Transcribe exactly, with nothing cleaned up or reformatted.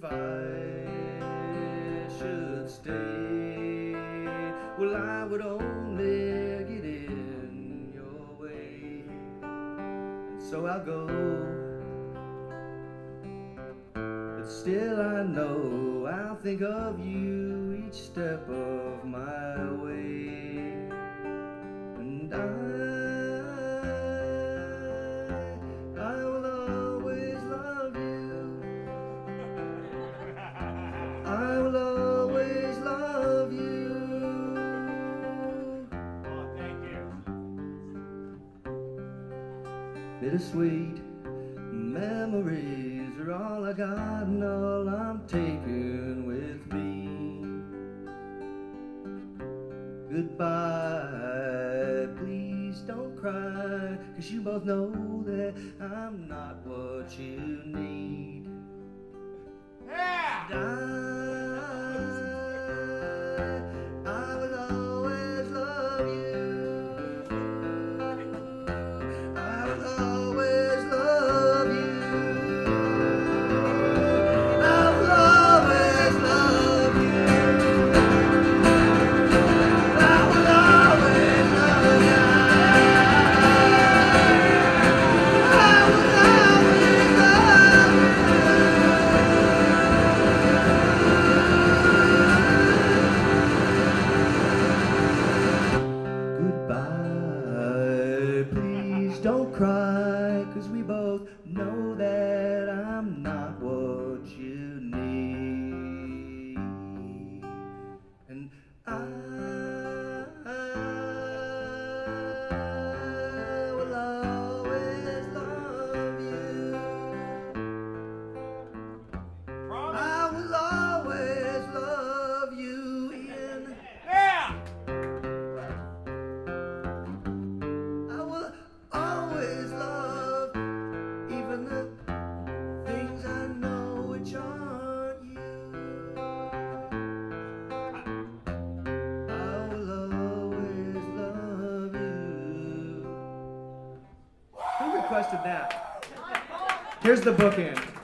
if I should stay, well, I would only get in your way, and so I'll go. But still I know I'll think of you each step of my way, and I I will always love you. I will always love you. Oh, thank you. Bittersweet memories are all I got and all I'm taking with me. Goodbye, please don't cry, 'cause you both know that I'm not what you need. Yeah! And I, I will always love you. I will always love you. I will always love you. I will always love you. I will always love you. Goodbye, please don't cry, 'cause we both know that I'm not what you need. And I, I will always love you. Promise? I will always love you, Ian. Yeah! I will always love even the things I know which aren't you. I will always love you. Who requested that? Here's the bookend.